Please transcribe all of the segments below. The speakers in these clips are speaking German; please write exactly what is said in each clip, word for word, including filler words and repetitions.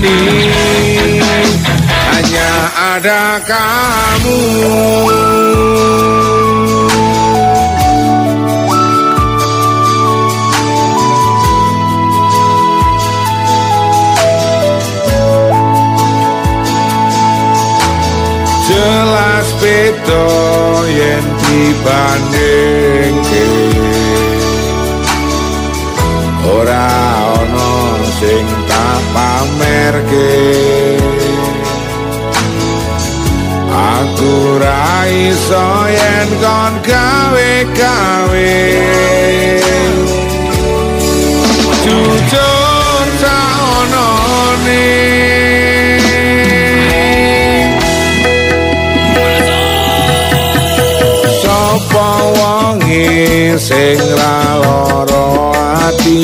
ini hanya ada kamu. Jelas beda yen dibandingke, ora ono sing tak pamerke. Aku ra iso yen kon gawe-gawe, jujur tak onone. Sapa wonge sing ra lara ati,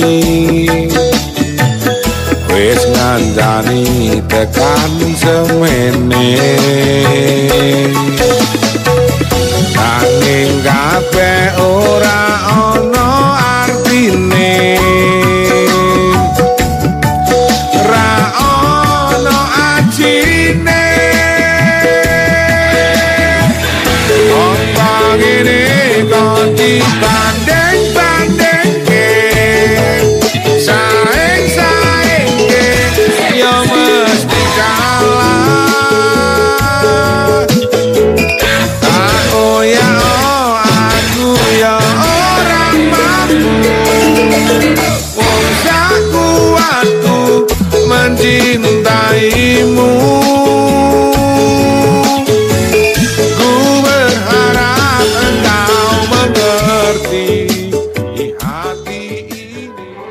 wis ngandani tekan semene. Nanging kabeh ora ono artine, ra ono ajine. Apa ngene kok dibanding-bandingke, saing-saingke ya mesti kalah. Aku ya oh, aku ya orang mampu, wong sak kuatku mencintaimu. Ku berharap engkau mengerti di hati ini.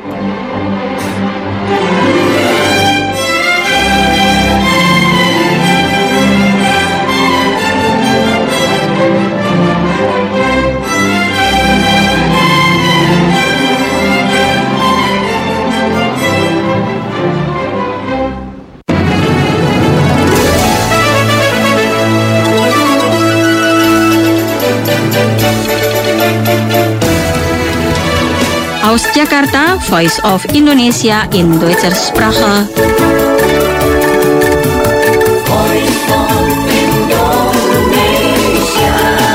Aus Jakarta, Voice of Indonesia in Deutscher Sprache. Voice of Indonesia.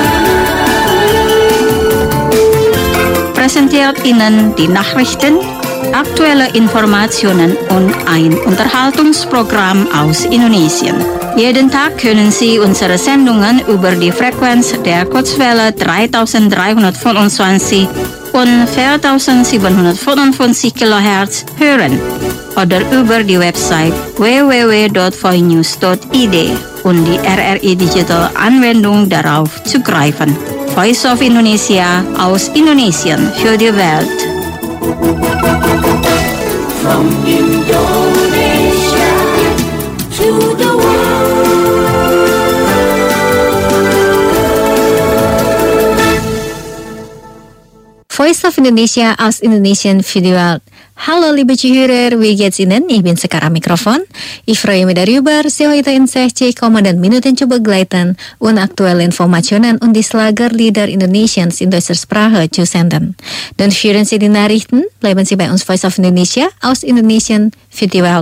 Präsentiert Ihnen die Nachrichten, aktuelle Informationen und ein Unterhaltungsprogramm aus Indonesien. Jeden Tag können Sie unsere Sendungen über die Frequenz der Kurzwelle dreitausenddreihundertfünfundzwanzig und viertausendsiebenhundertfünfundfünfzig Kilohertz hören oder über die Website w w w punkt voinews punkt i d und die R R I Digital Anwendung darauf zugreifen. Voice of Indonesia aus Indonesien für die Welt. From Indonesia to the world. Voice of Indonesia aus Indonesien für die Welt. Hallo liebe Zuhörer, wie geht's Ihnen? Ich bin sekarang Mikrofon. Ich freue mich darüber, Sie heute in sechzig Komma Minuten zu begleiten und aktuelle Informationen und die Schlagerlieder Indonesiens in deutscher Sprache zu senden. Dann hören Sie die Nachrichten, bleiben Sie bei uns Voice of Indonesia aus Indonesien für die Welt.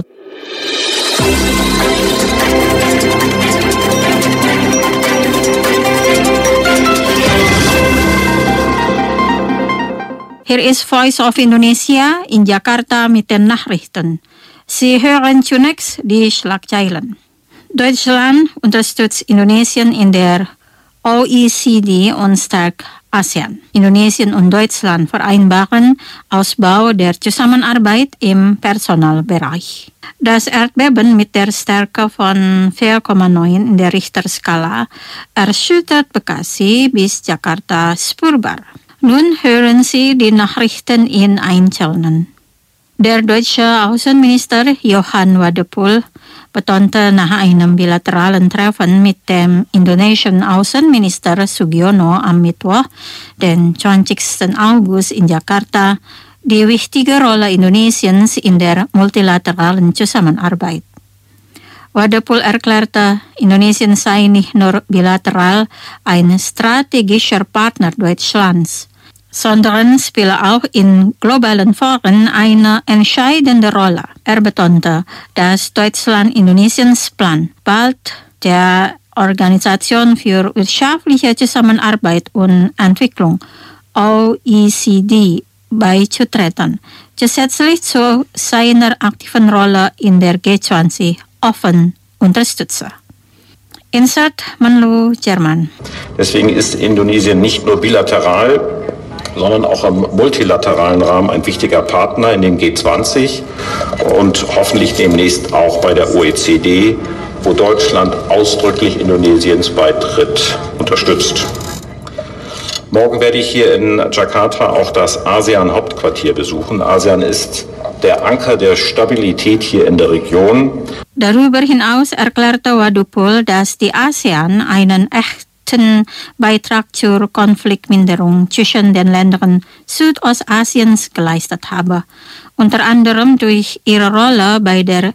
Hier ist Voice of Indonesia in Jakarta mit den Nachrichten. Sie hören zunächst die Schlagzeilen. Deutschland unterstützt Indonesien in der O E C D und stärkt ASEAN. Indonesien und Deutschland vereinbaren Ausbau der Zusammenarbeit im Personalbereich. Das Erdbeben mit der Stärke von vier Komma neun in der Richterskala erschüttert Bekasi bis Jakarta spürbar. Nun hören Sie die Nachrichten in Einzelnen. Der deutsche Außenminister Johann Wadephul betonte nach einem bilateralen Treffen mit dem indonesischen Außenminister Sugiono am Mittwoch, den zwanzigsten August in Jakarta, die wichtige Rolle Indonesiens in der multilateralen Zusammenarbeit. Wadephul erklärte, Indonesien sei nicht nur bilateral ein strategischer Partner Deutschlands, sondern spielen auch in globalen Foren eine entscheidende Rolle. Er betonte, dass Deutschland-Indonesiens Plan bald der Organisation für wirtschaftliche Zusammenarbeit und Entwicklung O E C D beizutreten, zusätzlich zu seiner aktiven Rolle in der G zwanzig offen unterstütze. Insert Menlu Jerman. Deswegen ist Indonesien nicht nur bilateral, sondern auch im multilateralen Rahmen ein wichtiger Partner in den G zwanzig und hoffentlich demnächst auch bei der O E C D, wo Deutschland ausdrücklich Indonesiens Beitritt unterstützt. Morgen werde ich hier in Jakarta auch das ASEAN-Hauptquartier besuchen. ASEAN ist der Anker der Stabilität hier in der Region. Darüber hinaus erklärte Wadupul, dass die ASEAN einen echten Beitrag zur Konfliktminderung zwischen den Ländern Südostasiens geleistet habe, unter anderem durch ihre Rolle bei der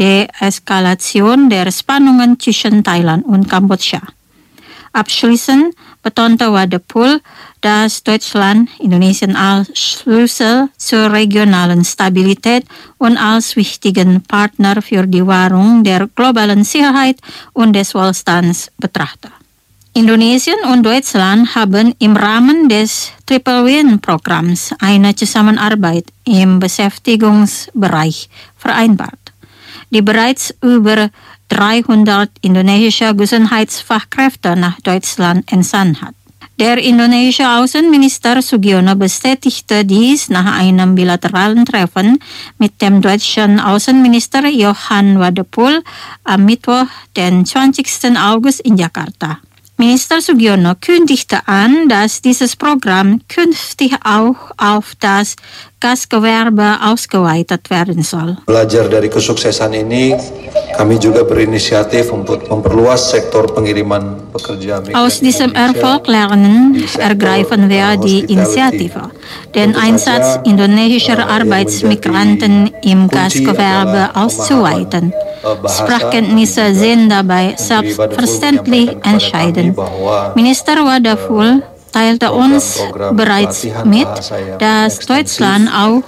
Deeskalation der Spannungen zwischen Thailand und Kambodscha. Abschließend betonte Wadupul, dass Deutschland Indonesien als Schlüssel zur regionalen Stabilität und als wichtigen Partner für die Wahrung der globalen Sicherheit und des Wohlstands betrachte. Indonesien und Deutschland haben im Rahmen des Triple-Win-Programms eine Zusammenarbeit im Beschäftigungsbereich vereinbart, die bereits über dreihundert indonesische Gesundheitsfachkräfte nach Deutschland entsandt hat. Der indonesische Außenminister Sugiono bestätigte dies nach einem bilateralen Treffen mit dem deutschen Außenminister Johann Wadupul am Mittwoch, den zwanzigsten August in Jakarta. Minister Sugiono kündigte an, dass dieses Programm künftig auch auf das Gastgewerbe ausgeweitet werden soll. Belajar dari kesuksesan ini, kami juga berinisiatif untuk memperluas sektor pengiriman pekerja migran. Aus diesem Erfolg lernen ergreifen wir die Initiative, den Einsatz indonesischer Arbeitsmigranten im Gastgewerbe auszuweiten. Sprachkenntnisse sind dabei selbstverständlich entscheidend. Minister Wadupul teilte uns bereits mit, dass Deutschland auch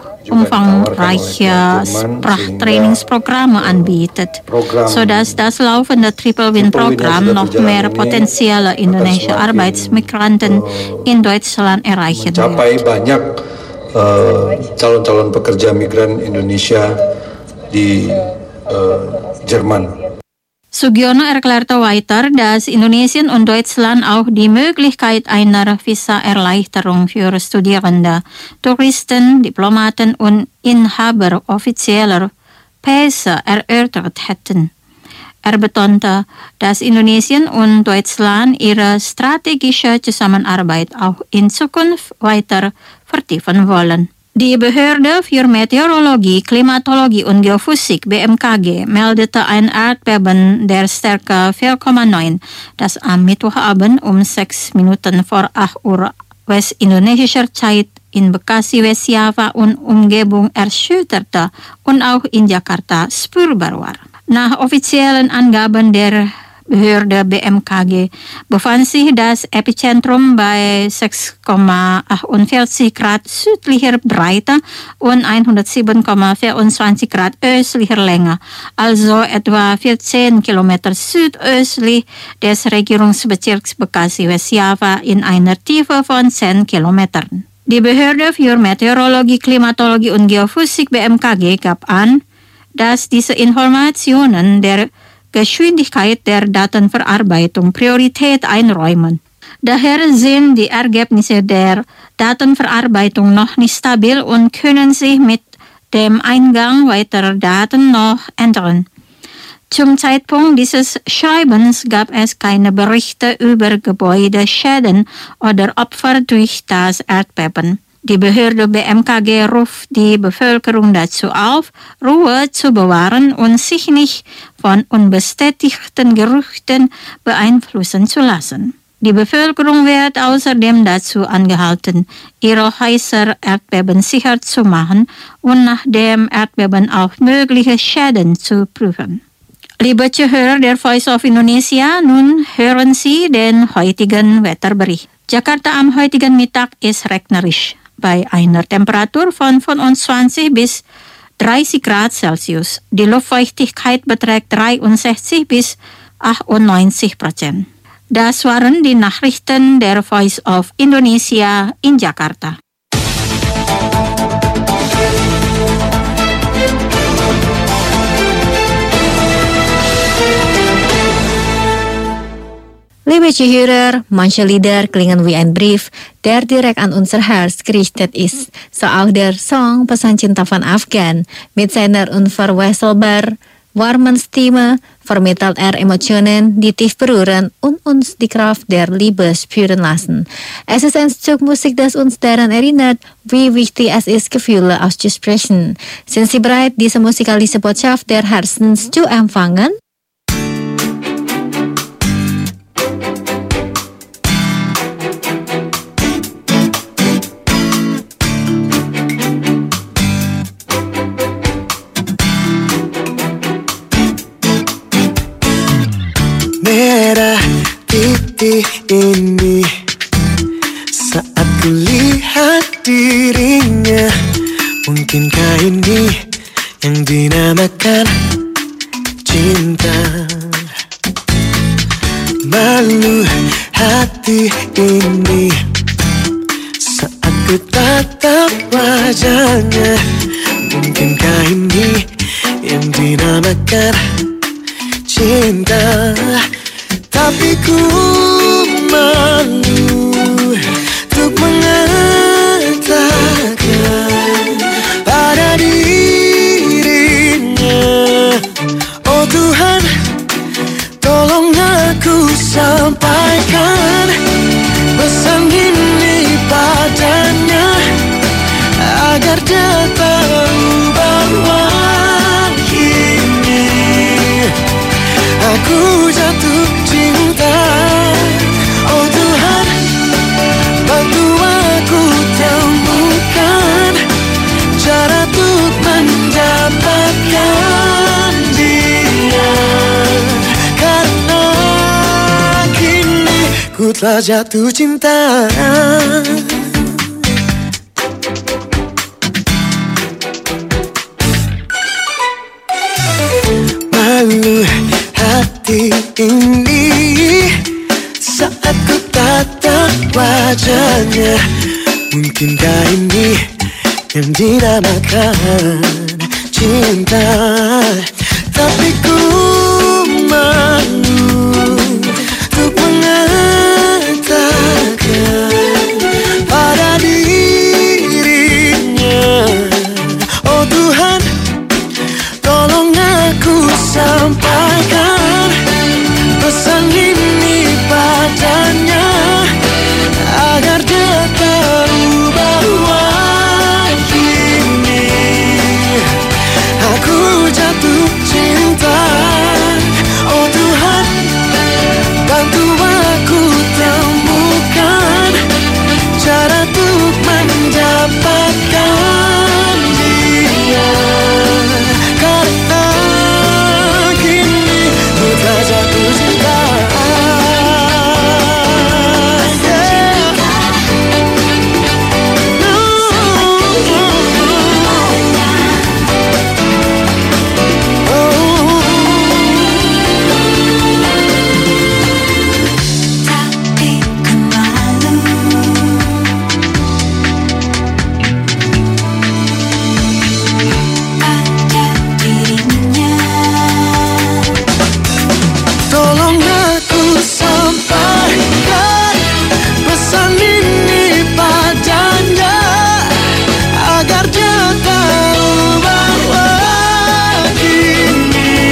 umfangreiche Sprachtrainingsprogramme anbietet, sodass das laufende Triple-Win-Programm noch mehr potenzielle indonesische Arbeitsmigranten in Deutschland erreichen wird. Banyak uh, calon-calon pekerja migran Indonesia di uh, Jerman. Sugiono erklärte weiter, dass Indonesien und Deutschland auch die Möglichkeit einer Visa-Erleichterung für Studierende, Touristen, Diplomaten und Inhaber offizieller Pässe erörtert hätten. Er betonte, dass Indonesien und Deutschland ihre strategische Zusammenarbeit auch in Zukunft weiter vertiefen wollen. Die Behörde für Meteorologie, Klimatologie und Geophysik B M K G meldete ein Erdbeben der Stärke vier Komma neun, das am Mittwochabend um sechs Minuten vor acht Uhr westindonesischer Zeit in Bekasi, West-Java und Umgebung erschütterte und auch in Jakarta spürbar war. Nach offiziellen Angaben der Behörde B M K G befand sich das Epizentrum bei sechs Komma achtundvierzig Grad südlicher Breite und hundertsieben Komma vierundzwanzig Grad östlicher Länge, also etwa vierzehn Kilometer südöstlich des Regierungsbezirks Bekasi, West-Java in einer Tiefe von zehn Kilometern. Die Behörde für Meteorologie, Klimatologie und Geophysik B M K G gab an, dass diese Informationen der Geschwindigkeit der Datenverarbeitung Priorität einräumen. Daher sind die Ergebnisse der Datenverarbeitung noch nicht stabil und können sich mit dem Eingang weiterer Daten noch ändern. Zum Zeitpunkt dieses Schreibens gab es keine Berichte über Gebäudeschäden oder Opfer durch das Erdbeben. Die Behörde B M K G ruft die Bevölkerung dazu auf, Ruhe zu bewahren und sich nicht von unbestätigten Gerüchten beeinflussen zu lassen. Die Bevölkerung wird außerdem dazu angehalten, ihre Häuser erdbebensicher zu machen und nach dem Erdbeben auch mögliche Schäden zu prüfen. Liebe Zuhörer der Voice of Indonesia, nun hören Sie den heutigen Wetterbericht. Jakarta am heutigen Mittag ist regnerisch bei einer Temperatur von fünfundzwanzig bis dreißig Grad Celsius. Die Luftfeuchtigkeit beträgt dreiundsechzig bis achtundneunzig Prozent. Das waren die Nachrichten der Voice of Indonesia in Jakarta. Liebe Zuhörer, manche Lieder klingen wie ein Brief, der direkt an unser Herz gerichtet ist. So auch der Song Pesan Cinta van Afghan mit seiner unverwechselbar warmen Stimme vermittelt er Emotionen, die tief berühren und uns die Kraft der Liebe spüren lassen. Es ist ein Stück Musik, das uns daran erinnert, wie wichtig es ist, Gefühle auszusprechen. Sind Sie bereit, diese musikalische Botschaft der Herzens zu empfangen? Merah titik ini saat kulihat dirinya. Mungkinkah ini yang dinamakan cinta? Malu hati ini saat ku tatap wajahnya. Mungkinkah ini yang dinamakan cinta? Tapi ku malu untuk mengatakan pada dirinya. Oh Tuhan, tolong aku sampaikan pesan ini padanya, agar dia tahu bahwa kini aku jatuh cinta. Oh Tuhan, bantu aku temukan cara untuk mendapatkan dia, karena kini ku telah jatuh cinta. Malu hati ini saat ku tatap wajahnya. Mungkinkah ini yang dinamakan cinta? Tapi ku malu untuk mengatakan pada dirinya. Oh Tuhan, tolong aku sampaikan pesan ini padanya, agar dia tahu bahwa kini aku jatuh cinta. Oh Tuhan, bantu aku temukan cara untuk mendapatkan dia, karena kini ku telah jatuh cinta. Tolong aku sampaikan pesan ini padanya, agar dia tahu bahwa kini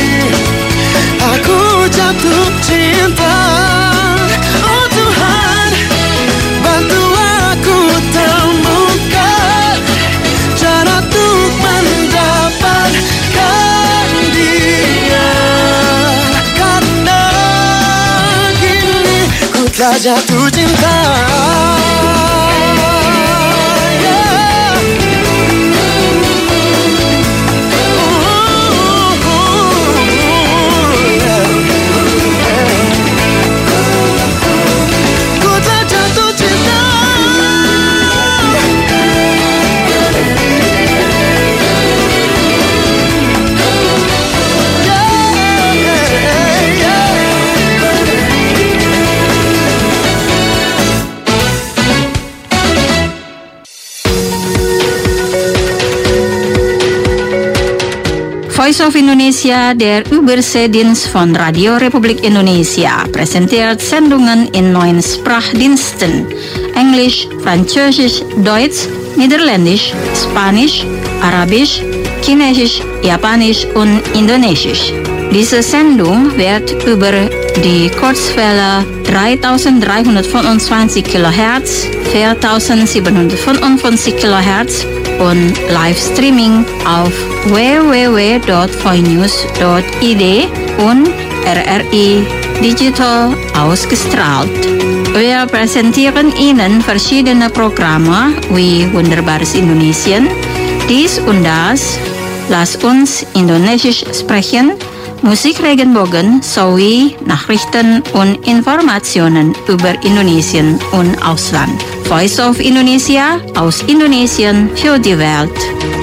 aku jatuh cinta. Oh Tuhan, bantu aku temukan cara untuk mendapatkan dia, karena kini ku telah jatuh cinta. Yeah. Ku telah jatuh Voice of Indonesia, der Überseedienst von Radio Republik Indonesia, präsentiert Sendungen in neun Sprachdiensten: Englisch, Französisch, Deutsch, Niederländisch, Spanisch, Arabisch, Chinesisch, Japanisch und Indonesisch. Diese Sendung wird über die Kurzwelle dreitausenddreihundertfünfundzwanzig Kilohertz, viertausendsiebenhundertfünfundfünfzig Kilohertz und Livestreaming auf w w w punkt voinews punkt i d und R R I Digital ausgestrahlt. Wir präsentieren Ihnen verschiedene Programme wie Wunderbares Indonesien, dies und das, Lass uns Indonesisch sprechen, Musik Regenbogen sowie Nachrichten und Informationen über Indonesien und Ausland. Voice of Indonesia aus Indonesien für die Welt.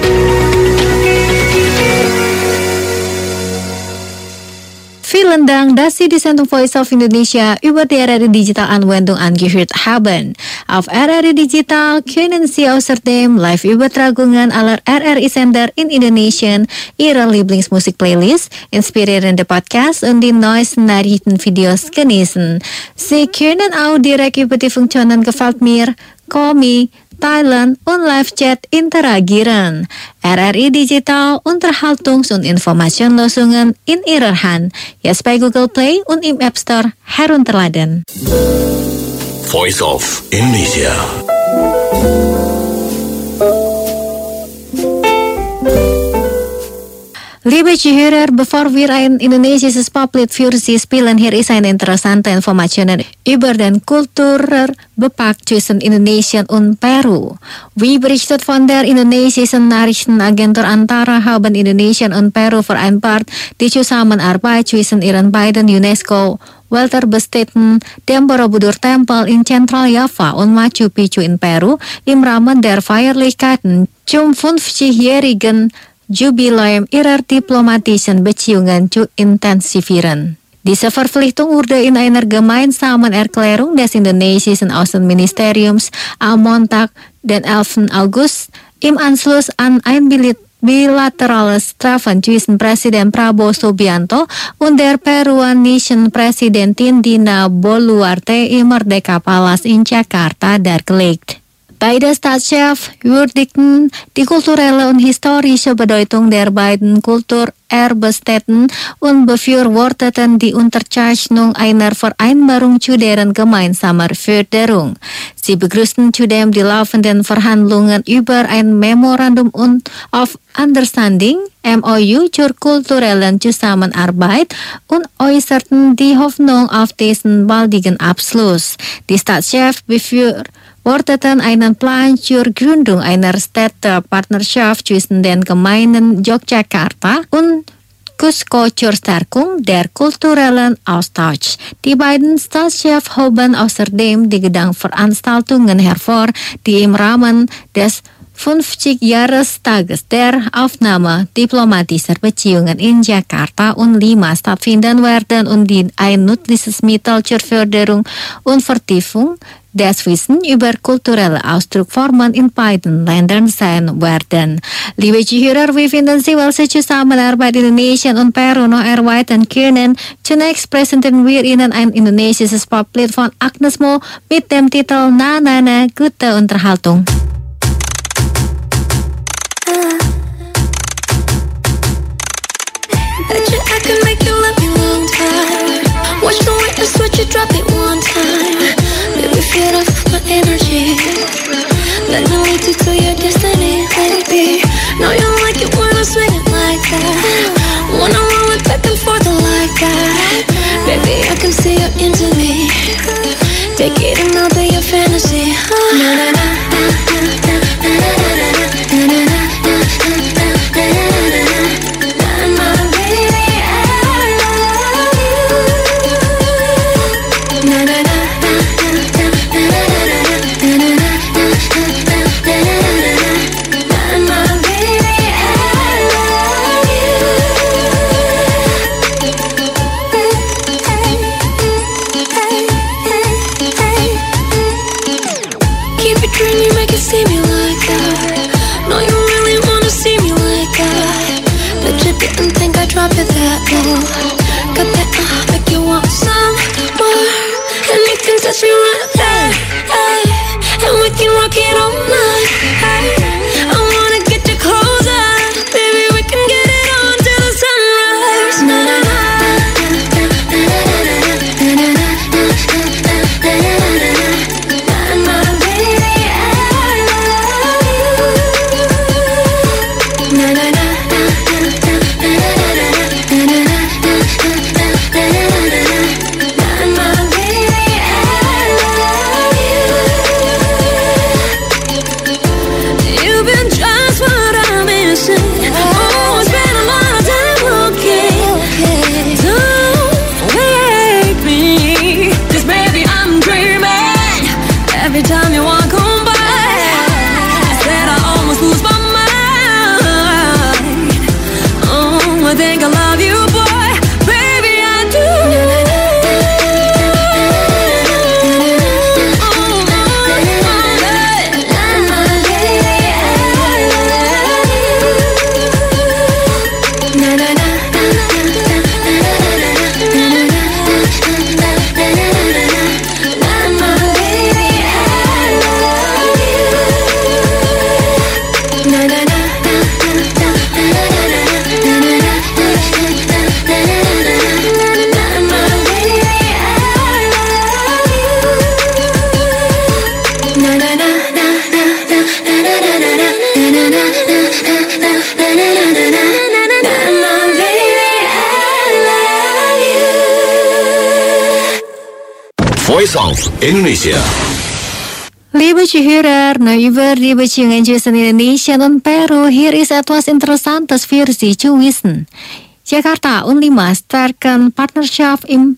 Vielen Dank, dass Sie die Sendung Voice of Indonesia über die R R I Digital Anwendung angehört haben. Auf R R I Digital können Sie außerdem Live-Übertragungen aller R R I-Sender in Indonesien, Ihre Lieblingsmusik-Playlist, inspirierende Podcasts und die neuesten Nachrichtenvideos genießen. Sie können auch direkt über die Funktionen Gefällt mir, Call Me, Thailand und Live-Chat interagieren. R R I Digital Unterhaltungs- und Informationslösungen in Ihrer Hand. Jetzt bei Google Play und im App Store herunterladen. Voice of Indonesia. Liebe Zuhörer, bevor wir ein indonesisches Poplied für Sie spielen, hier ist eine interessante Information über den Kulturbepakt zwischen Indonesien und Peru. Wie berichtet von der indonesischen Nachrichtenagentur Antara, haben Indonesien und Peru vereinbart, die Zusammenarbeit zwischen ihren beiden UNESCO Welterbesteten dem Borobudur-Tempel in Zentraljava und Machu Picchu in Peru im Rahmen der Feierlichkeiten zum fünfzigjährigen Jubiläum ihrer diplomatischen Beziehungen zu intensivieren. Diese Verpflichtung wurde in einer gemeinsamen Erklärung des indonesischen Außenministeriums am Montag, den elften August, im Anschluss an ein bilaterales Treffen zwischen Präsident Prabowo Subianto und der peruanischen Präsidentin Dina Boluarte im Merdeka Palace in Jakarta dargelegt. Beide Staatschefs würdigten die kulturelle und historische Bedeutung der beiden Kulturerbestätten und befürworteten die Unterzeichnung einer Vereinbarung zu deren gemeinsamer Förderung. Sie begrüßten zudem die laufenden Verhandlungen über ein Memorandum of Understanding M O U zur kulturellen Zusammenarbeit und äußerten die Hoffnung auf dessen baldigen Abschluss. Die Staatschefs befürworteten einen Plan zur Gründung einer Städtepartnerschaft zwischen den Gemeinden Yogyakarta und Cusco zur Stärkung der kulturellen Austausch. Die beiden Staatschefs hoben außerdem die Gedenkveranstaltungen hervor, die im Rahmen des fünfzig-Jahrestages der Aufnahme diplomatischer Beziehungen in Jakarta und Lima stattfinden werden und die ein nützliches Mittel zur Förderung und Vertiefung des Wissens über kulturelle Ausdrucksformen in beiden Ländern sein werden. Liebe Zuhörer, wie finden Sie welche Zusammenarbeit Indonesien und Peru noch erweitern können? Zunächst präsentieren wir Ihnen ein indonesisches Poplied von Agnes Mo mit dem Titel Na Na Na, gute Unterhaltung. Bet you I can make you love me long time. Watch the witness, watch you drop it one time. Baby, feed off my energy. Let me lead you to your destiny, baby. Know you like it when I swing it like that. Wanna roll it back and forth like that. Baby, I can see you into me. Take it and I'll be your fantasy. Na na na na na na na na na na. My go. Got that uh, make you want some more. And you can touch me right there, hey. And we can rock it all night, hey. I wanna get you closer, baby, we can get it on till the sunrise. Na na na. Voice of Indonesia. Liebe Zuhörer, nou über die Beziehungen zwischen Indonesia und Peru, hier ist etwas Interessantes für Sie zu wissen. Jakarta und Lima stärken Partnerschaft im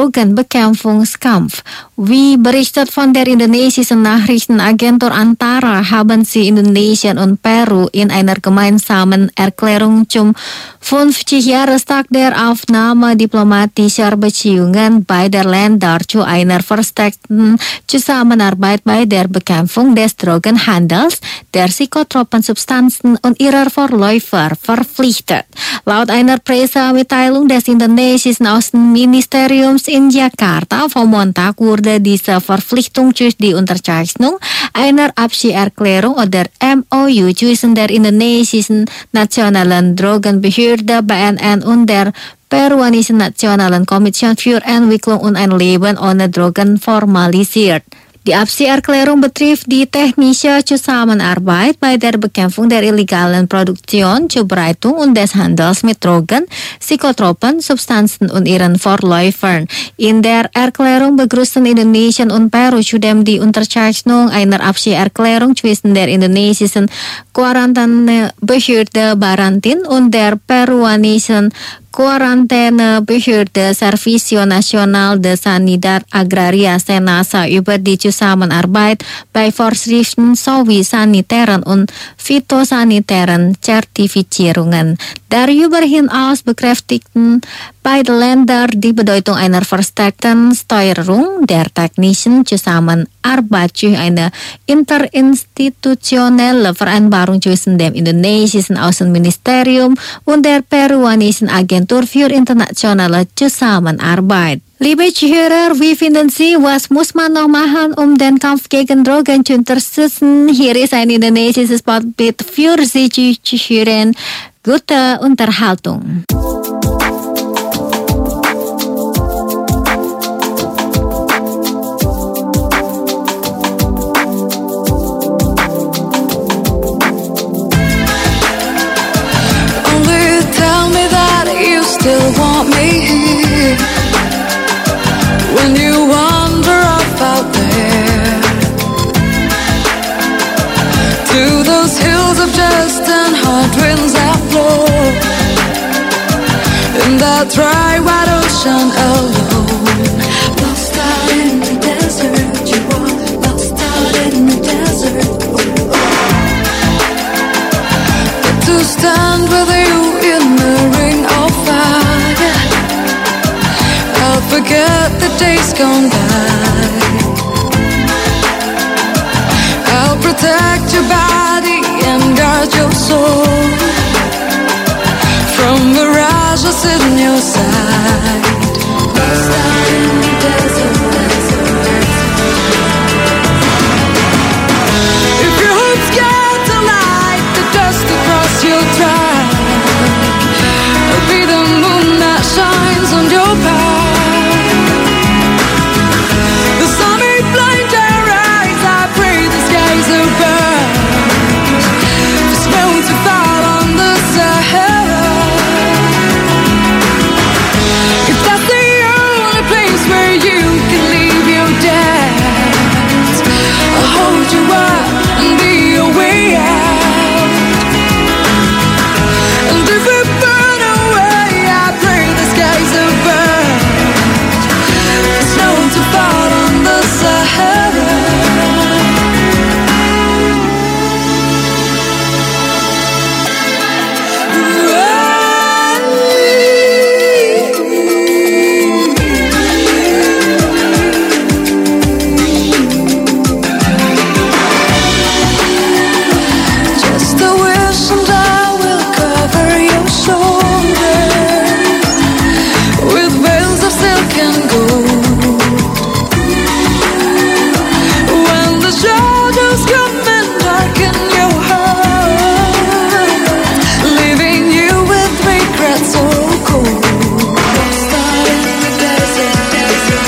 Drogenbekämpfungskampf. Wie berichtet von der indonesischen Nachrichtenagentur Antara, haben sie Indonesien und Peru in einer gemeinsamen Erklärung zum fünfzig Jahrestag der Aufnahme diplomatischer Beziehungen beider Länder zu einer verstärkten Zusammenarbeit bei der Bekämpfung des Drogenhandels, der psychotropen Substanzen und ihrer Vorläufer verpflichtet. Laut einer Pressemitteilung des indonesischen Außenministeriums in Jakarta vom Montag wurde diese Verpflichtung durch die Unterzeichnung einer Abschiedserklärung oder M O U zwischen der indonesischen nationalen Drogenbehörde B N N und der peruanischen Nationalen Kommission für Entwicklung und ein Leben ohne Drogen formalisiert. Die Abschiedserklärung betrifft die technische Zusammenarbeit bei der Bekämpfung der illegalen Produktion, Zubereitung und des Handels mit Drogen, psychotropen Substanzen und ihren Vorläufern. In der Erklärung begrüßen Indonesien und Peru zudem die Unterzeichnung einer Abschiedserklärung zwischen der indonesischen Quarantänebehörde Barantin und der peruanischen Quarantänebehörde Servicio Nacional de Sanidad Agraria Senasa über die Zusammenarbeit bei Vorschriften sowie sanitären und phytosanitären Zertifizierungen. Darüber hinaus bekräftigten beide Länder die Bedeutung einer verstärkten Steuerung der technischen Zusammenarbeit durch eine interinstitutionelle Vereinbarung zwischen dem indonesischen Außenministerium und der peruanischen Agentur für internationale Zusammenarbeit. Liebe Zuhörer, wie finden Sie, was muss man noch machen, um den Kampf gegen Drogen zu unterstützen? Hier ist ein indonesisches Spotlight für Sie zu hören. Gute Unterhaltung. Only tell me that you still want me here when you wander off out there to those hills of dust and hot winds that blow in that dry white ocean alone. Lost out in the desert, you are lost out in the desert. But to stand with you in the ring of fire, I'll forget the days gone by. I'll protect your body and guard your soul from mirage I shall sit on your side. Lost out in the desert. If your hopes get to light the dust across your track, I'll be the moon that shines on your path. The sun may blind your eyes, I pray the skies are burned for snow to fall on the Sahara. If that's the only place where you can leave your debt, I'll hold you up and be your way out. And if we burn away, I pray the skies are burned for snow to fall on the Sahara. Just a wish and I will cover your shoulders with veils of silk and gold. When the shadows come and darken your heart, leaving you with regret so cold. Lost out in the desert.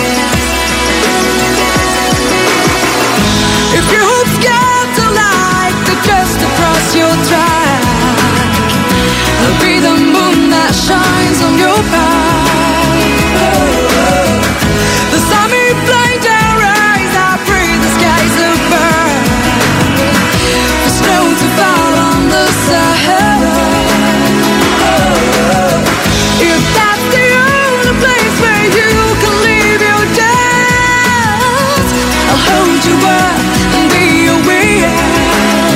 If your hopes get to light the dust across your track, I'll be the moon that shines on your path. The sun may blind our eyes, I pray the skies are burned for snow to fall on the Sahara. If that's the only place where you can leave your debt, I'll hold you up and be your way out.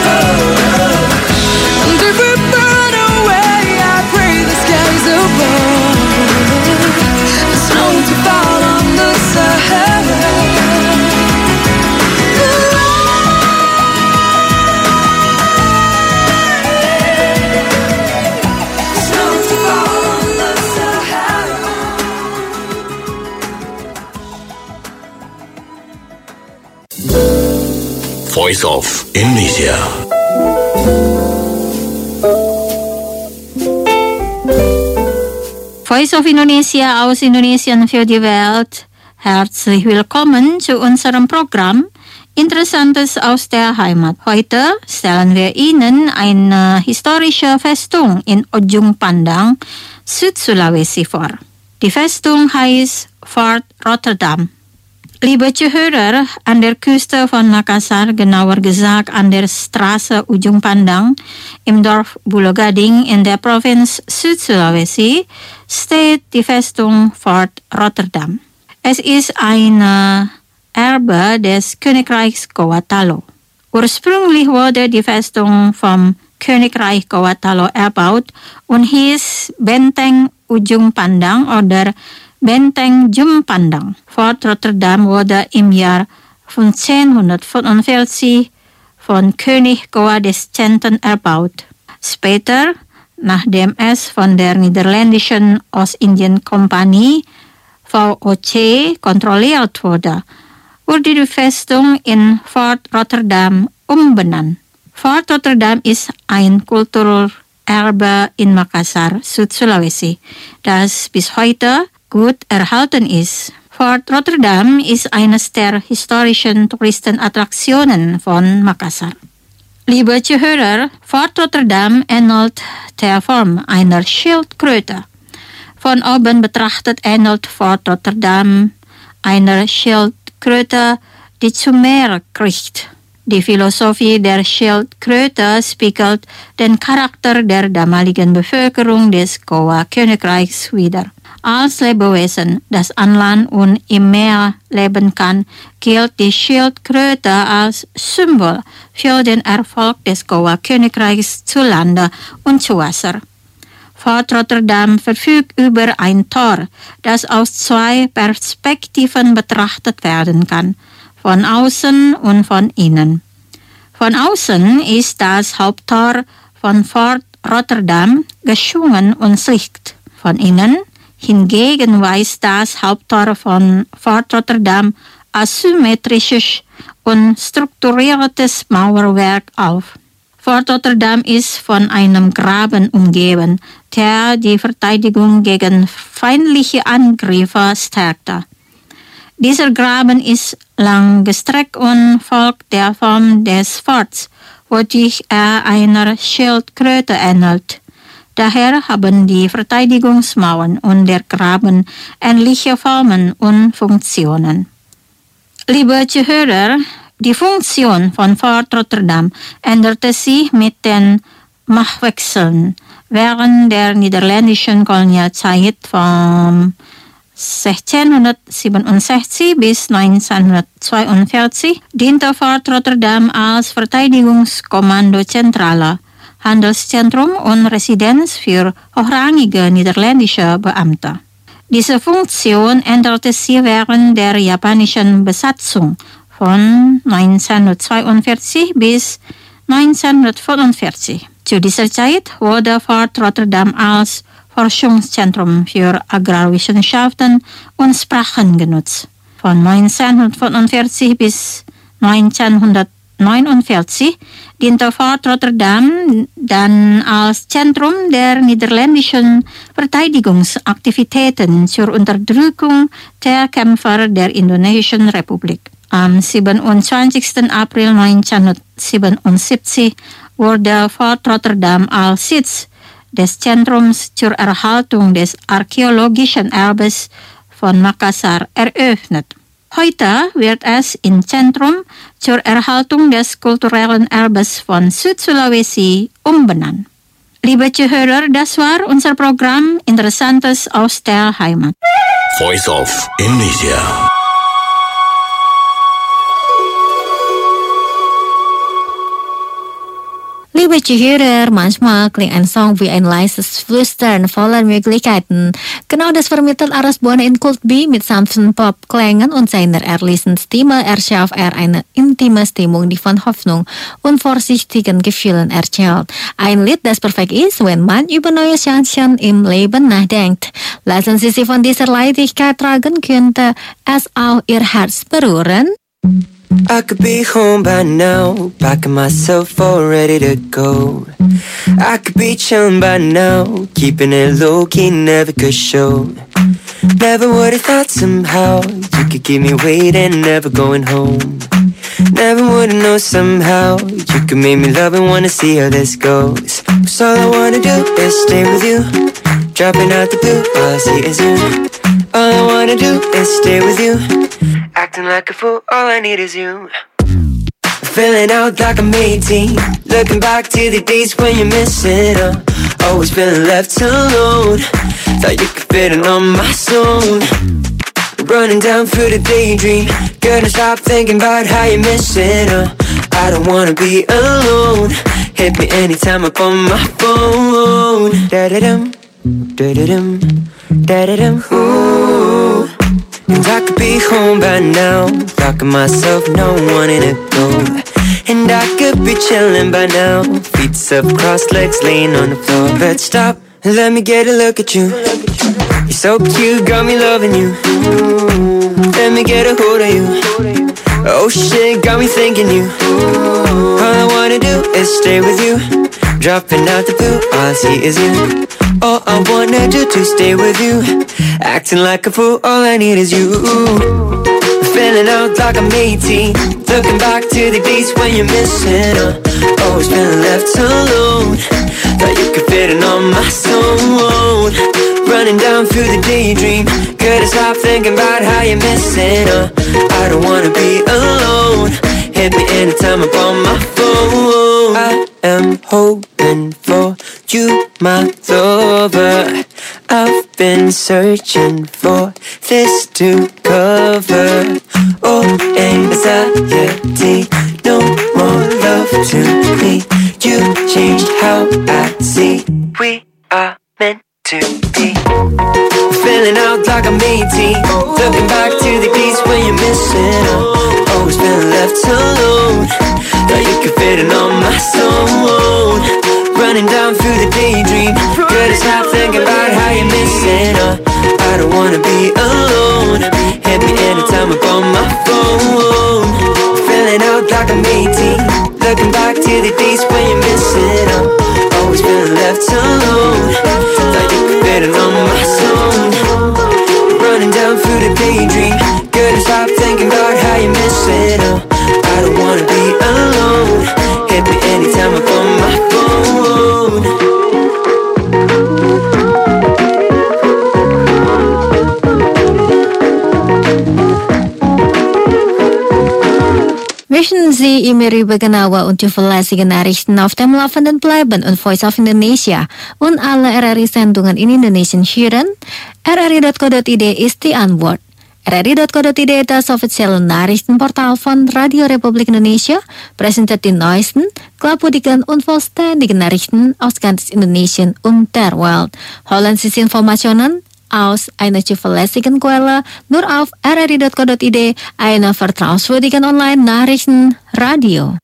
And if we burn away, I pray the skies are burned for snow to fall on the Sahara. Snow to fall on the Sahara. Voice of Indonesia. Voice of Indonesia aus Indonesien für die Welt. Herzlich willkommen zu unserem Programm Interessantes aus der Heimat. Heute stellen wir Ihnen eine historische Festung in Ujung Pandang, Südsulawesi vor. Die Festung heißt Fort Rotterdam. Liebe Zuhörer, an der Küste von Makassar, genauer gesagt an der Straße Ujung Pandang im Dorf Bulugading in der Provinz Südsulawesi steht die Festung Fort Rotterdam. Es ist eine Erbe des Königreichs Gorontalo. Ursprünglich wurde die Festung vom Königreich Gorontalo erbaut und hieß Benteng Ujung Pandang oder Benteng Jum Pandang. Fort Rotterdam wurde im Jahr fünfzehnhundertfünfundvierzig von König Goa des Zehnten erbaut. Später, nachdem es von der niederländischen Ostindien-Kompanie V O C kontrolliert wurde, wurde die Festung in Fort Rotterdam umbenannt. Fort Rotterdam ist ein Kulturerbe in Makassar, Südsulawesi, das bis heute gut erhalten ist. Fort Rotterdam ist eines der historischen Touristenattraktionen von Makassar. Liebe Zuhörer, Fort Rotterdam ähnelt der Form einer Schildkröte. Von oben betrachtet ähnelt Fort Rotterdam einer Schildkröte, die zum Meer kriecht. Die Philosophie der Schildkröte spiegelt den Charakter der damaligen Bevölkerung des Goa-Königreichs wider. Als Lebewesen, das an Land und im Meer leben kann, gilt die Schildkröte als Symbol für den Erfolg des Goa-Königreichs zu Lande und zu Wasser. Fort Rotterdam verfügt über ein Tor, das aus zwei Perspektiven betrachtet werden kann, von außen und von innen. Von außen ist das Haupttor von Fort Rotterdam geschwungen und schlicht. von ihnen. Hingegen weist das Haupttor von Fort Rotterdam asymmetrisches und strukturiertes Mauerwerk auf. Fort Rotterdam ist von einem Graben umgeben, der die Verteidigung gegen feindliche Angriffe stärkte. Dieser Graben ist langgestreckt und folgt der Form des Forts, wodurch er einer Schildkröte ähnelt. Daher haben die Verteidigungsmauern und der Graben ähnliche Formen und Funktionen. Liebe Zuhörer, die Funktion von Fort Rotterdam änderte sich mit den Machtwechseln während der niederländischen Kolonialzeit von sechzehnhundertsiebenundsechzig bis neunzehnhundertzweiundvierzig diente Fort Rotterdam als Verteidigungskommandozentrale, Handelszentrum und Residenz für hochrangige niederländische Beamte. Diese Funktion änderte sich während der japanischen Besatzung von neunzehnhundertzweiundvierzig bis neunzehnhundertfünfundvierzig. Zu dieser Zeit wurde Fort Rotterdam als Forschungszentrum für Agrarwissenschaften und Sprachen genutzt. Von neunzehnhundertfünfundvierzig bis neunzehnhundertneunundvierzig diente Fort Rotterdam dann als Zentrum der niederländischen Verteidigungsaktivitäten zur Unterdrückung der Kämpfer der Indonesischen Republik. Am siebenundzwanzigsten April neunzehnhundertsiebenundsiebzig wurde Fort Rotterdam als Sitz des Zentrums zur Erhaltung des archäologischen Erbes von Makassar eröffnet. Heute wird es in Zentrum zur Erhaltung des kulturellen Erbes von Süd-Sulawesi umbenannt. Liebe Zuhörer, das war unser Programm Interessantes aus der Heimat. Voice of Indonesia. Liebe Zuhörer, manchmal klingt ein Song wie ein leises Flüstern voller Möglichkeiten. Genau das vermittelt Aras Buana in Kultby mit sanften Popklängen und seiner erlesenen Stimme erschafft er eine intime Stimmung, die von Hoffnung und vorsichtigen Gefühlen erzählt. Ein Lied, das perfekt ist, wenn man über neue Chancen im Leben nachdenkt. Lassen Sie sich von dieser Leichtigkeit tragen, könnte es auch Ihr Herz berühren. I could be home by now, packing myself all ready to go. I could be chillin' by now, keeping it low-key, never could show. Never would've thought somehow you could keep me waiting, never going home. Never would've known somehow you could make me love and wanna see how this goes. 'Cause all I wanna do is stay with you, dropping out the blue, all I see is you. All I wanna do is stay with you, acting like a fool, all I need is you. Feeling out like I'm eighteen, looking back to the days when you're missing up. Always feeling left alone, thought you could fit in on my zone. Running down through the daydream, couldn't stop thinking about how you're missing up. I don't wanna be alone, hit me anytime up on my phone. Da-da-dum, da-da-dum, da-da-dum, ooh. And I could be home by now, talking myself, no wanting to go. And I could be chilling by now, feet up, crossed legs, laying on the floor. But stop and let me get a look at you. You're so cute, got me loving you. Let me get a hold of you. Oh shit, got me thinking you. All I wanna do is stay with you, dropping out the blue, all I see is you. All I wanna do to stay with you, acting like a fool, all I need is you. Feeling out like I'm eighteen, looking back to the days when you're missing up. Always feeling left alone, thought you could fit in on my zone. Running down through the daydream, couldn't stop thinking about how you're missing up. I don't wanna be alone, hit me anytime I'm on my phone. I am hoping for you, my lover. I've been searching for this to cover. Oh, anxiety, no more love to me. You changed how I see. We are meant to be. Feeling out like I'm eighteen, looking back to the days when you're missing up. Always been left alone, thought you could fit in on my zone. running down through the daydream. Gotta stop thinking about how you're missing her. I don't wanna be alone. Hit me anytime I'm on my phone. Feeling out like I'm eighteen. Looking back to the days when you're missing her. Always feeling left alone. Thought you could fit it on my zone. Running down through the daydream. Couldn't stop thinking about how you're missing her. I don't wanna be alone. Hit me anytime I'm on my phone. Möchten Sie immer über genaue und zuverlässige Nachrichten auf dem Laufenden bleiben und Voice of Indonesia und alle R R I-Sendungen in Indonesian hören? R R I dot co dot I D ist die Antwort. R R I dot co dot I D, das offizielle Nachrichtenportal von Radio Republik Indonesia, präsentiert die neuesten, glaubwürdigen und vollständigen Nachrichten aus ganz Indonesien und der Welt. Holen Sie Informationen aus einer zuverlässigen Quelle nur auf R R I dot co dot I D, einer vertrauenswürdigen Online-Nachrichtenradio.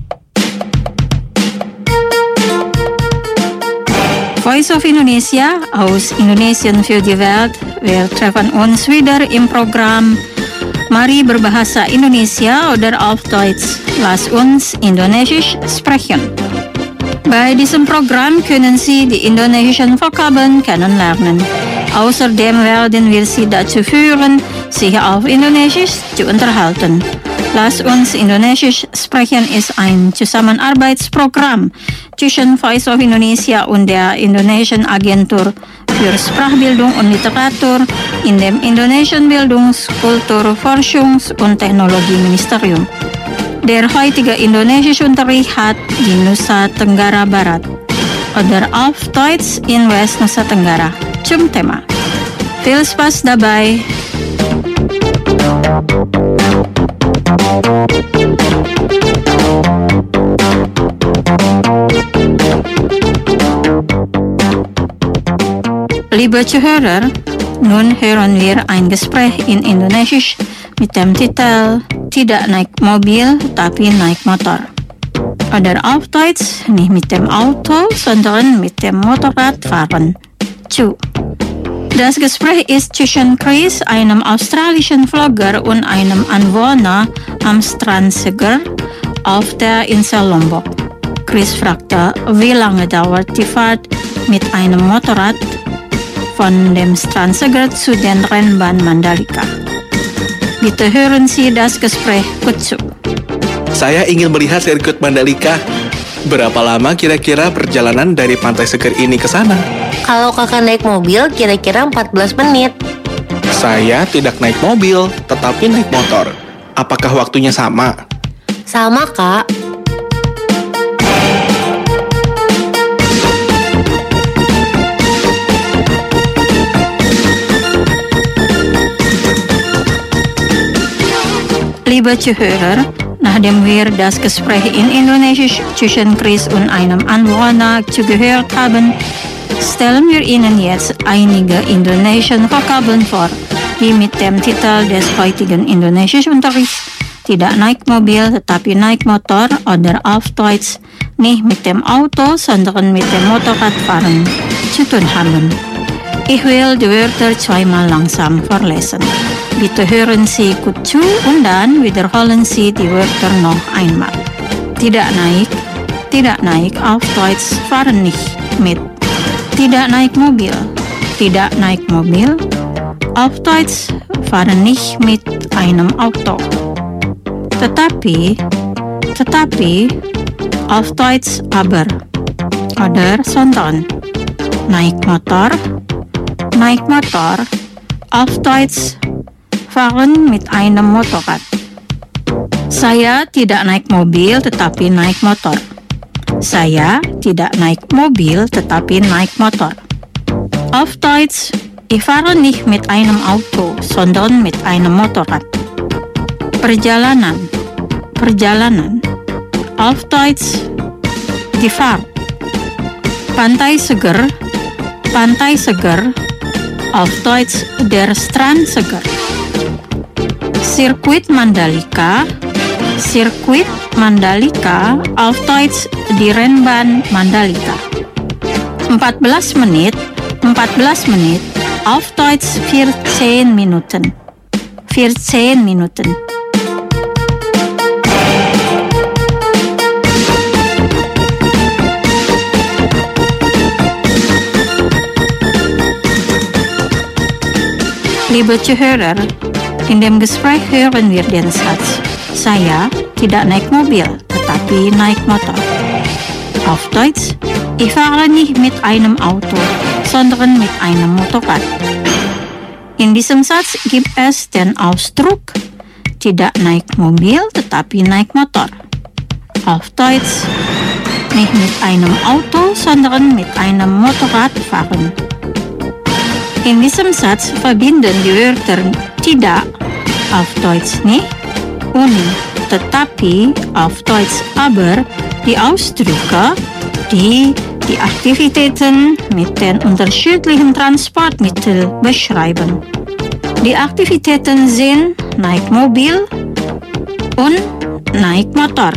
Voice of Indonesia aus Indonesian für die Welt. Wir treffen uns wieder im Programm Mari berbahasa Indonesia oder auf Deutsch. Lass uns Indonesisch sprechen. Bei diesem Programm können Sie die indonesischen Vokabeln kennenlernen. Außerdem werden wir Sie dazu führen, sich auf Indonesisch zu unterhalten. Lass uns Indonesisch sprechen ist ein Zusammenarbeitsprogramm zwischen Voice of Indonesia und der Indonesischen Agentur für Sprachbildung und Literatur in dem Indonesischen Bildungs-, Kultur-, Forschungs- und Technologieministerium. Der heutige Indonesischunterricht hat die Nusa Tenggara Barat oder auf Deutsch in West Nusa Tenggara zum Thema. Viel Spaß dabei! Liebe Zuhörer, nun hören wir ein Gespräch in Indonesisch mit dem Titel Tidak naik mobil, tapi naik motor. Oder auf Deutsch, nicht mit dem Auto, sondern mit dem Motorrad fahren. Zu. Das Gespräch ist zwischen Chris, einem australischen Vlogger, und einem Anwohner am Strand Seger auf der Insel Lombok. Chris fragte, wie lange dauert die Fahrt mit einem Motorrad von dem Strand Seger zu den Rennbahn Mandalika. Bitte hören Sie das Gespräch gut zu. Saya ingin melihat sirkuit Mandalika. Berapa lama kira-kira perjalanan dari Pantai Seger ini ke sana? Kalau kakak naik mobil, kira-kira empat belas menit. Saya tidak naik mobil, tetapi naik motor. Apakah waktunya sama? Sama, Kak. Liebe Zuhörer, nachdem wir das Gespräch in Indonesisch zwischen Chris und einem Anwohner zugehört haben, stellen wir Ihnen jetzt einige indonesische Vokabeln vor, die mit dem Titel des heutigen Indonesischunterrichts Tidak naik mobil tetapi naik motor oder auf Deutsch nicht mit dem Auto, sondern mit dem Motorrad fahren zu tun haben. Ich will die Wörter zweimal langsam vorlesen. Bitte hören Sie gut zu und dann wiederholen Sie die Wörter noch einmal. Tidak naik, tidak naik auf Deutsch fahren nicht mit. Tidak naik mobil, tidak naik mobil auf Deutsch fahren nicht mit einem Auto. Tetapi, tetapi auf Deutsch aber oder sondern. Naik motor, naik motor auf Deutsch fahren mit einem Motorrad. Saya tidak naik mobil tetapi naik motor. Saya tidak naik mobil tetapi naik motor. Auf Deutsch, ich fahre nicht mit einem Auto, sondern mit einem Motorrad. Perjalanan, perjalanan. Auf Deutsch, die Fahrt. Pantai Seger, Pantai Seger. Auf Deutsch, der Strand Seger. Sirkuit Mandalika, Sirkuit Mandalika, auf Deutsch die Rennbahn Mandalika. empat belas menit, empat belas menit, auf Deutsch vierzehn Minuten. vierzehn Minuten. Liebe Zuhörer, in dem Gespräch hören wir den Satz, saya tidak naik mobil, tetapi naik motor. Auf Deutsch, ich fahre nicht mit einem Auto, sondern mit einem Motorrad. In diesem Satz gibt es den Ausdruck, tidak naik mobil, tetapi naik motor. Auf Deutsch, nicht mit einem Auto, sondern mit einem Motorrad fahren. In diesem Satz verbinden die Wörter tidak, auf Deutsch nicht, und tetapi, auf Deutsch aber, die Ausdrücke, die die Aktivitäten mit den unterschiedlichen Transportmitteln beschreiben. Die Aktivitäten sind naik mobil und naik Motor.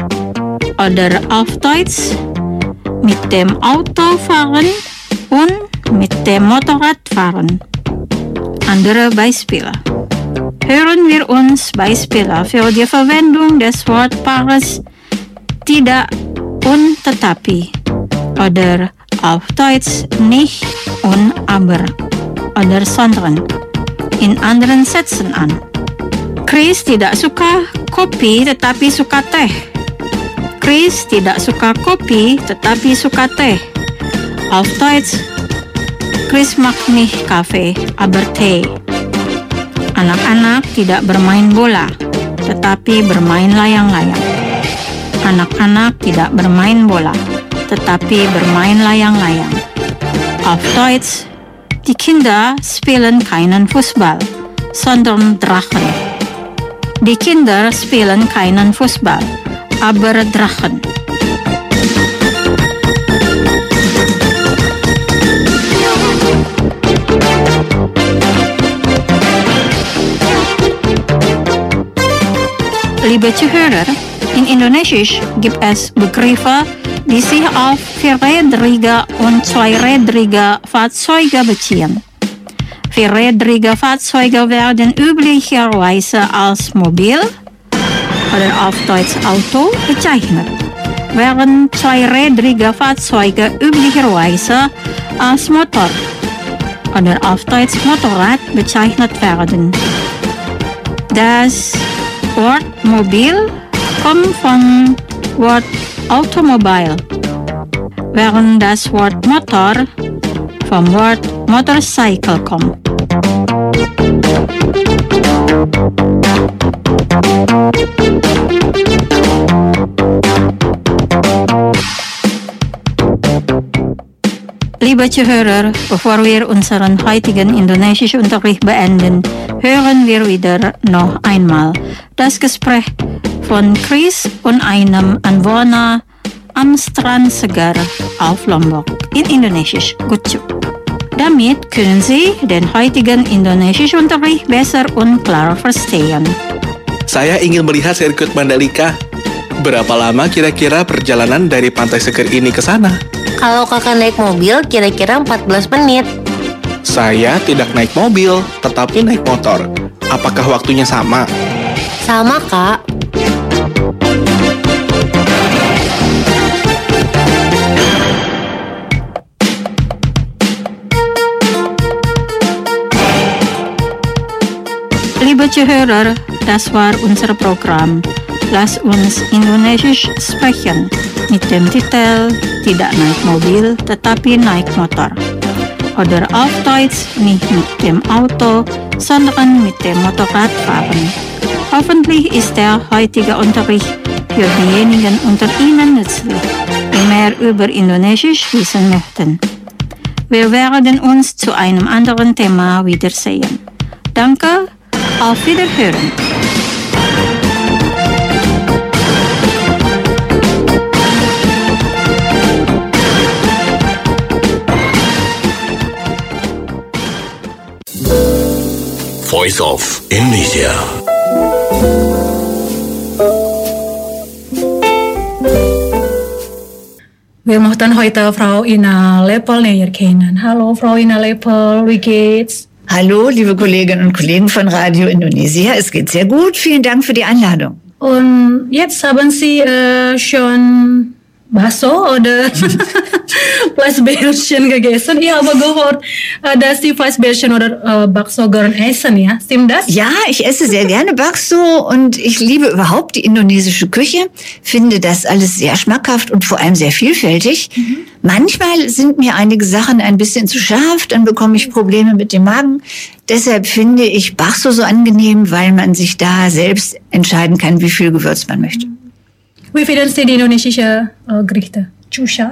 Oder auf Deutsch mit dem Auto fahren und mit dem Motorrad fahren. Andere Beispiele. Hören wir uns Beispiele für die Verwendung des Wortpaares tidak und tetapi oder auf Deutsch nicht und aber oder sondern in anderen Sätzen an. Chris tidak suka kopi tetapi suka teh. Chris tidak suka kopi tetapi suka teh. Auf Deutsch, Chris mag nicht Kaffee, aber Tee. Anak-anak tidak bermain bola, tetapi bermain layang-layang. Anak-anak tidak bermain bola, tetapi bermain layang-layang. Auf Deutsch, die Kinder spielen keinen Fußball, sondern Drachen. Die Kinder spielen keinen Fußball, aber Drachen. Liebe Zuhörer, in Indonesisch gibt es Begriffe, die sich auf vierrädrige und zweirädrige Fahrzeuge beziehen. Vierrädrige Fahrzeuge werden üblicherweise als Mobil oder auf Deutsch Auto bezeichnet, während zweirädrige Fahrzeuge üblicherweise als Motor oder auf Deutsch Motorrad bezeichnet werden. Das Wort Mobil kommt vom Wort Automobil, während das Wort Motor vom Wort Motorcycle kommt. Liebe Zuhörer, bevor wir unseren heutigen Indonesischunterricht beenden, hören wir wieder noch einmal das Gespräch von Chris und einem Anwohner am Strand Segar auf Lombok in Indonesisch. Gut. Damit können Sie den heutigen Indonesischunterricht besser und klar verstehen. Saya ingin melihat sirkuit Mandalika. Berapa lama kira-kira perjalanan dari Pantai Segar ini ke sana? Kalau kakak naik mobil, kira-kira empat belas menit. Saya tidak naik mobil, tetapi naik motor. Apakah waktunya sama? Sama, Kak. Liebe Zuhörer, das war unser Programm. Lass uns Indonesisch sprechen mit dem Titel Tidak naik mobil, tetapi naik motor. Oder auf Deutsch nicht mit dem Auto, sondern mit dem Motorrad fahren. Hoffentlich ist der heutige Unterricht für diejenigen unter Ihnen nützlich, die mehr über Indonesisch wissen möchten. Wir werden uns zu einem anderen Thema wiedersehen. Danke, auf Wiederhören. Voice of Indonesia. Wir möchten heute Frau Ina Lepel näher kennen. Hallo Frau Ina Lepel, wie geht's? Hallo, liebe Kolleginnen und Kollegen von Radio Indonesia. Es geht sehr gut. Vielen Dank für die Einladung. Und jetzt haben Sie äh, schon Bakso oder Fleischbällchen gegessen? Ich habe gehört, äh, dass Sie Fleischbällchen oder äh, Bakso gern essen, ja? Stimmt das? Ja, ich esse sehr gerne Bakso und ich liebe überhaupt die indonesische Küche. Finde das alles sehr schmackhaft und vor allem sehr vielfältig. Mhm. Manchmal sind mir einige Sachen ein bisschen zu scharf, dann bekomme ich Probleme mit dem Magen. Deshalb finde ich Bakso so angenehm, weil man sich da selbst entscheiden kann, wie viel Gewürz man möchte. Wie finden Sie die indonesische äh, Gerichte? Chusha.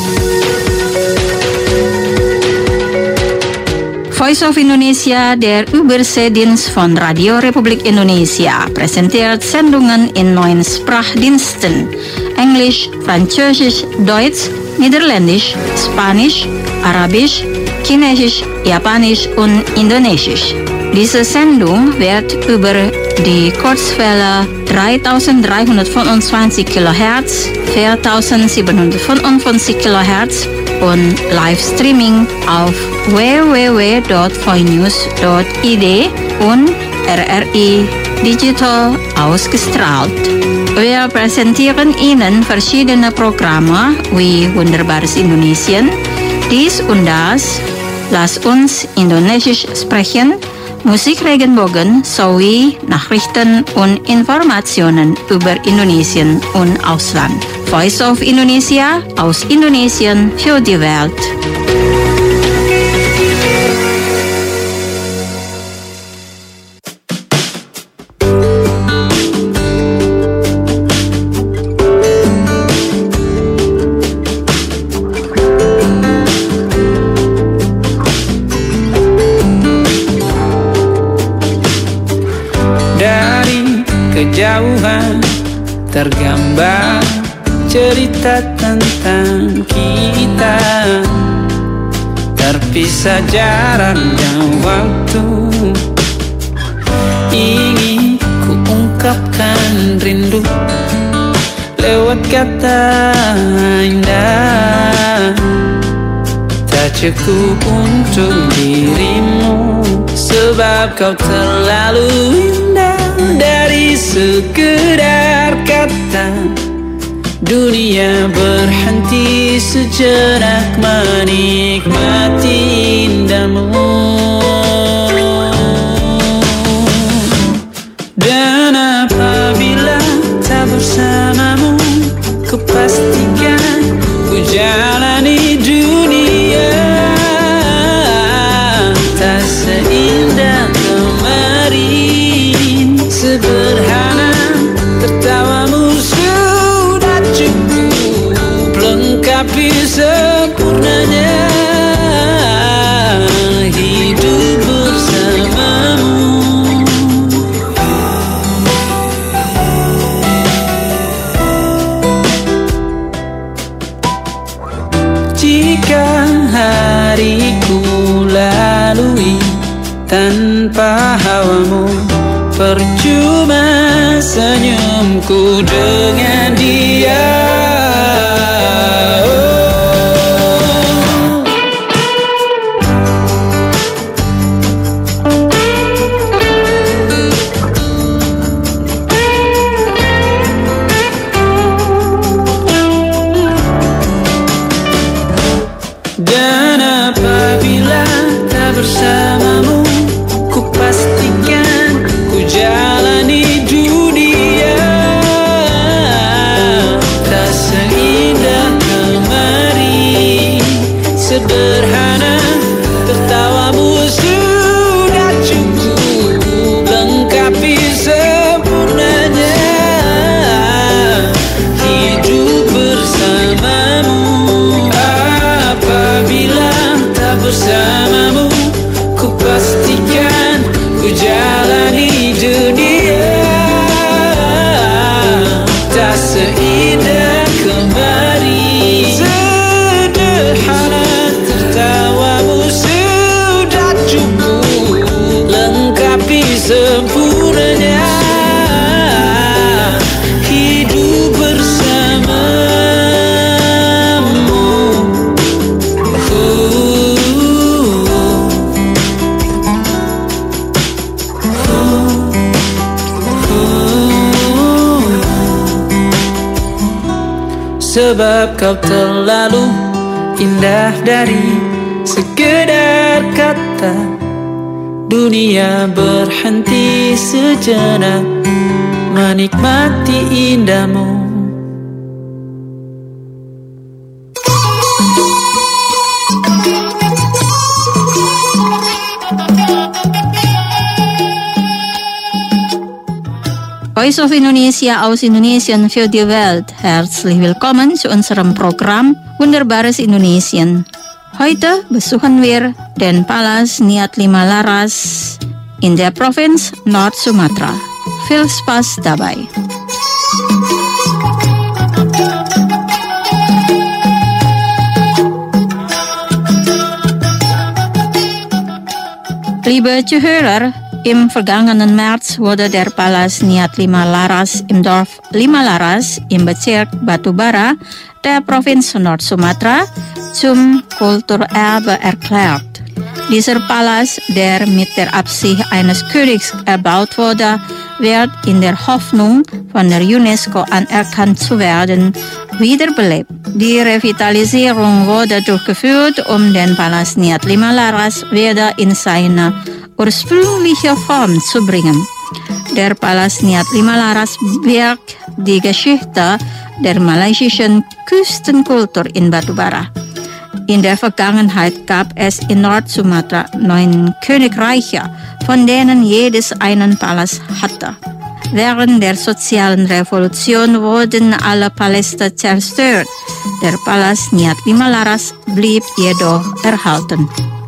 Voice of Indonesia, der Überseedienst von Radio Republik Indonesia, präsentiert Sendungen in neun Sprachdiensten: Englisch, Französisch, Deutsch, Niederländisch, Spanisch, Arabisch, Chinesisch, Japanisch und Indonesisch. Diese Sendung wird über die Kurzwelle dreitausenddreihundertfünfundzwanzig Kilohertz, viertausendsiebenhundertfünfundfünfzig Kilohertz und Livestreaming auf w w w punkt voinews punkt i d und R R I Digital ausgestrahlt. Wir präsentieren Ihnen verschiedene Programme wie Wunderbares Indonesien, dies und das, Lass uns Indonesisch sprechen, Musikregenbogen sowie Nachrichten und Informationen über Indonesien und Ausland. Voice of Indonesia aus Indonesien für die Welt. Kejauhan tergambar cerita tentang kita, terpisah jarak dan waktu. Ingin ku ungkapkan rindu lewat kata indah, tak cukup untuk dirimu sebab kau terlalu indah. Dari sekedar kata dunia berhenti sejenak menikmati indahmu. Dan apabila tak bersamamu, ku pastikan ku jalani dunia tak seindah kemarin. Sederhana tertawamu sudah cukup lengkapi sempurnanya hidup bersamamu. Jika hariku lalui tanpa hawamu, percuma senyumku dengan dia. Dan apabila tak bersamamu, ku pastikan ku jalani dunia tak seindah kemarin. Sederhana tertawamu sudah cukup lengkapi sempurnanya hidup bersamamu. Apabila tak bersamamu, ku pastikan ku jalani dunia tak seindah kemarin. Sederhana tertawa sebab kau terlalu indah dari sekedar kata. Dunia berhenti sejenak menikmati indahmu. Voice of Indonesia aus Indonesien für die Welt. Herzlich willkommen zu unserem Programm Wunderbares Indonesien. Heute besuchen wir den Palast Niat Lima Laras in der Provinz Nord-Sumatra. Viel Spaß dabei. Liebe Zuhörer, im vergangenen März wurde der Palast Niat Lima Laras im Dorf Lima Laras im Bezirk Batubara der Provinz Nord-Sumatra zum Kulturerbe erklärt. Dieser Palast, der mit der Absicht eines Königs erbaut wurde, wird in der Hoffnung, von der UNESCO anerkannt zu werden, wiederbelebt. Die Revitalisierung wurde durchgeführt, um den Palast Niat Lima Laras wieder in seine ursprüngliche Form zu bringen. Der Palast Niat Lima Laras birgt die Geschichte der malaysischen Küstenkultur in Batubara. In der Vergangenheit gab es in Nord-Sumatra neun Königreiche, von denen jedes einen Palast hatte. Während der sozialen Revolution wurden alle Paläste zerstört. Der Palast Niat Lima Laras blieb jedoch erhalten.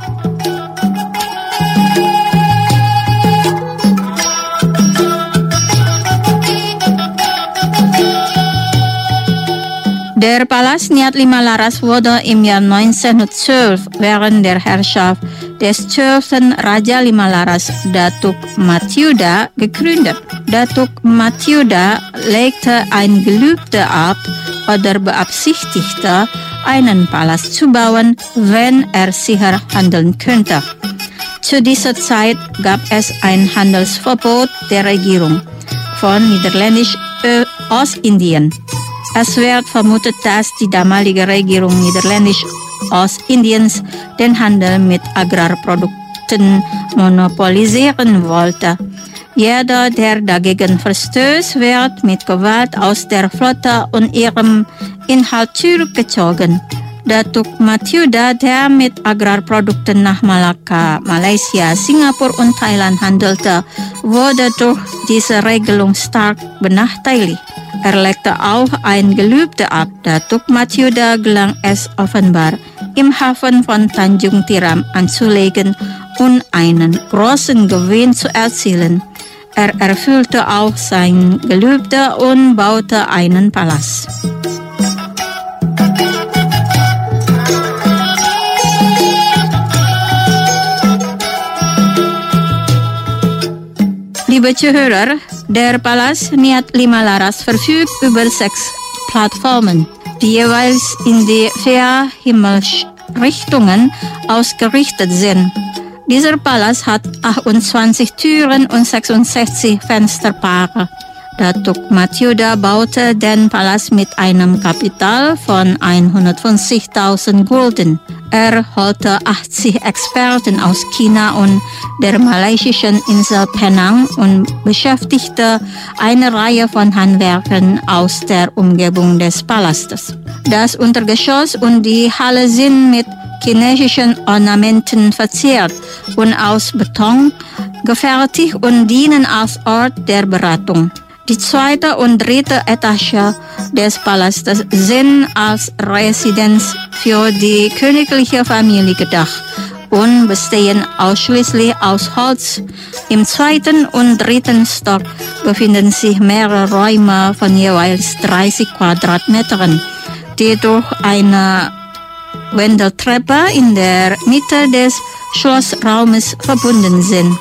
Der Palast Niat Lima Laras wurde im Jahr neunzehnhundertzwölf während der Herrschaft des zwölften Raja Lima Laras, Datuk Matyuda, gegründet. Datuk Matyuda legte ein Gelübde ab oder beabsichtigte, einen Palast zu bauen, wenn er sicher handeln könnte. Zu dieser Zeit gab es ein Handelsverbot der Regierung von Niederländisch-Ostindien. Es wird vermutet, dass die damalige Regierung Niederländisch-Ostindiens den Handel mit Agrarprodukten monopolisieren wollte. Jeder, der dagegen verstößt, wird mit Gewalt aus der Flotte und ihrem Inhalt zurückgezogen. Datuk Matyuda, der mit Agrarprodukten nach Malakka, Malaysia, Singapur und Thailand handelte, wurde durch diese Regelung stark benachteiligt. Er legte auch ein Gelübde ab. Datuk Matyuda gelang es offenbar, im Hafen von Tanjung Tiram anzulegen und einen großen Gewinn zu erzielen. Er erfüllte auch sein Gelübde und baute einen Palast. Liebe Zuhörer, der Palast Niat Lima Laras verfügt über sechs Plattformen, die jeweils in die vier Himmelsrichtungen ausgerichtet sind. Dieser Palast hat achtundzwanzig Türen und sechsundsechzig Fensterpaare. Datuk Matyuda baute den Palast mit einem Kapital von hundertfünfzigtausend Gulden. Er holte achtzig Experten aus China und der malaysischen Insel Penang und beschäftigte eine Reihe von Handwerkern aus der Umgebung des Palastes. Das Untergeschoss und die Halle sind mit chinesischen Ornamenten verziert und aus Beton gefertigt und dienen als Ort der Beratung. Die zweite und dritte Etage des Palastes sind als Residenz für die königliche Familie gedacht und bestehen ausschließlich aus Holz. Im zweiten und dritten Stock befinden sich mehrere Räume von jeweils dreißig Quadratmetern, die durch eine Wendeltreppe in der Mitte des Schlossraumes verbunden sind.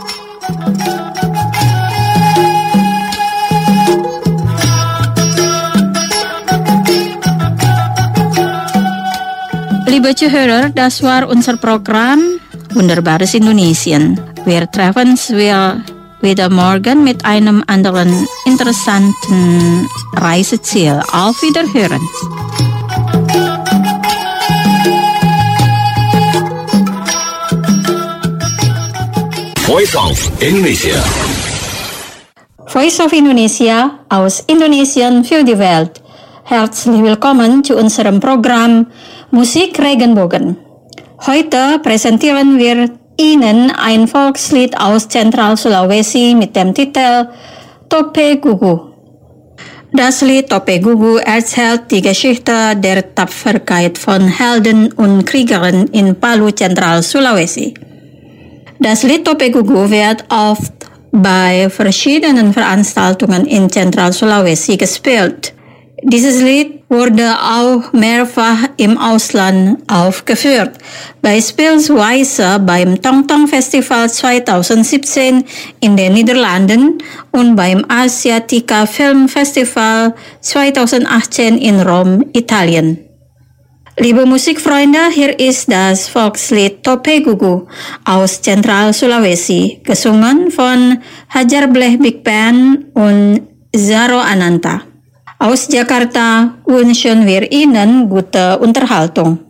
Liebe Zuhörer, das war unser Programm Wunderbares Indonesien. Wir treffen wir wieder morgen mit einem anderen interessanten Reiseziel. Auf Wiederhören. Voice of Indonesia. Voice of Indonesia aus Indonesien für die Welt. Herzlich willkommen zu unserem Programm Musik Regenbogen. Heute präsentieren wir Ihnen ein Volkslied aus Zentral Sulawesi mit dem Titel Tope Gugu. Das Lied Tope Gugu erzählt die Geschichte der Tapferkeit von Helden und Kriegern in Palu, Zentral Sulawesi. Das Lied Tope Gugu wird oft bei verschiedenen Veranstaltungen in Zentral Sulawesi gespielt. Dieses Lied wurde auch mehrfach im Ausland aufgeführt, beispielsweise beim Tongtong Festival zwanzig siebzehn in den Niederlanden und beim Asiatica Film Festival zwanzig achtzehn in Rom, Italien. Liebe Musikfreunde, hier ist das Volkslied Tope Gugu aus Zentral Sulawesi, gesungen von Hajar Bleh Big Band und Zaro Ananta. Aus Jakarta wünschen wir Ihnen gute Unterhaltung.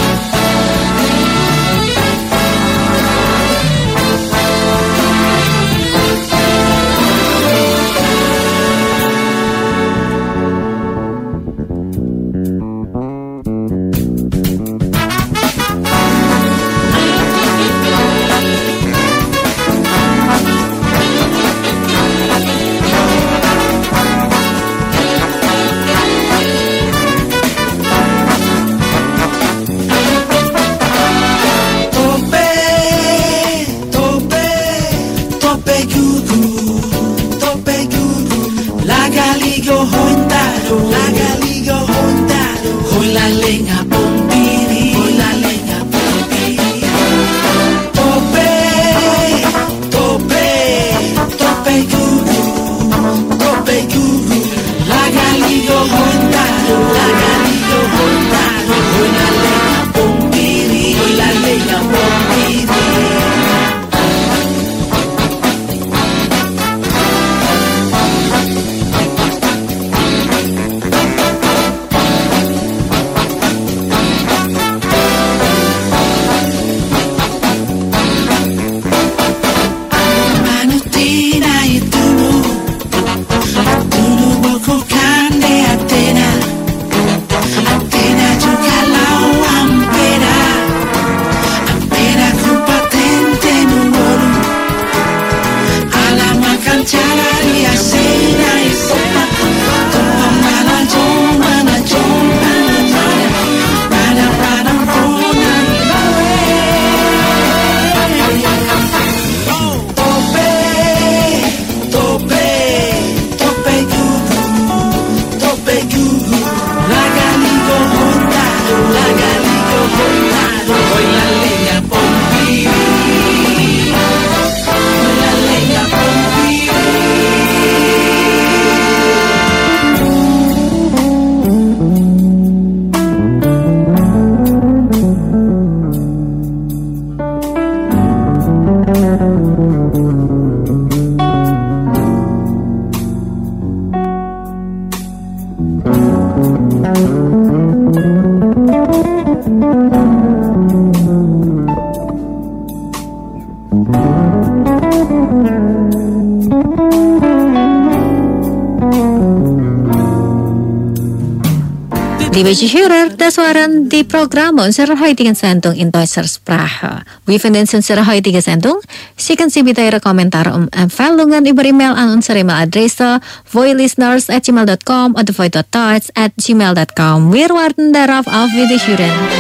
Liebe Zuhörer, das waren die Programme unserer heutigen Sendung in deutscher Sprache. Wir wünschen unsere heutige Sendung. Schicken Sie bitte Ihre Kommentare und Empfehlungen über E-Mail an unsere E-Mail-Adresse voilisteners at gmail dot com oder void dot tots at gmail dot com. Wir warten darauf. Auf Wiederhören.